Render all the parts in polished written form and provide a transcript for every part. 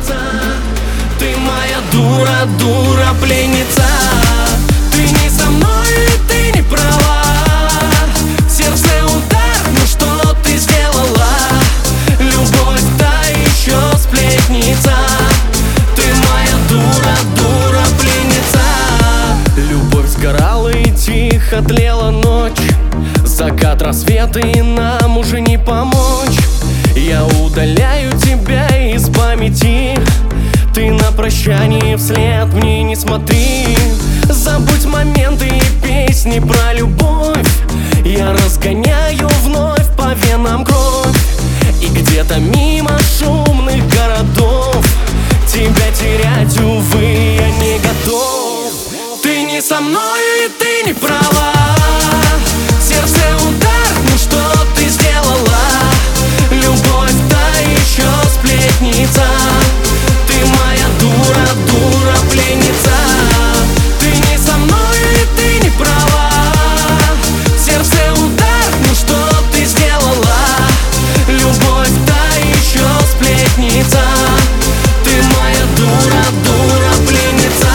пленница. Ты моя дура, дура, пленница. Ты не со мной, ты не права. В сердце удар, ну что ты сделала? Любовь та еще сплетница. Ты моя дура, дура, пленница. Любовь сгорала и тихо тлела ночь. Закат, рассвет, и нам уже не помочь. Я удаляю тебя из памяти. Ты на прощание вслед мне не смотри. Забудь моменты и песни про любовь. Я разгоняю вновь по венам кровь. И где-то мимо шумных городов тебя терять, увы, я не готов. Ты не со мной, и ты не права. В сердце удар, ну что ты сделала? Любовь та еще сплетница. Ты моя дура, дура, пленница. Ты не со мной, и ты не права. В сердце удар, ну что ты сделала? Любовь та еще сплетница. Ты моя дура, дура, пленница.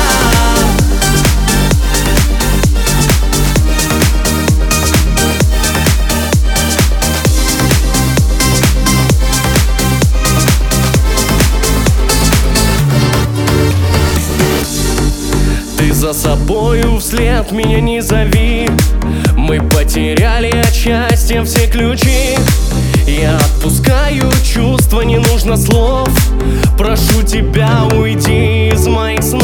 Ты за собою вслед меня не зови. Мы потеряли от счастья все ключи. Я отпускаю чувства, не нужно слов. Прошу тебя, уйди из моих снов.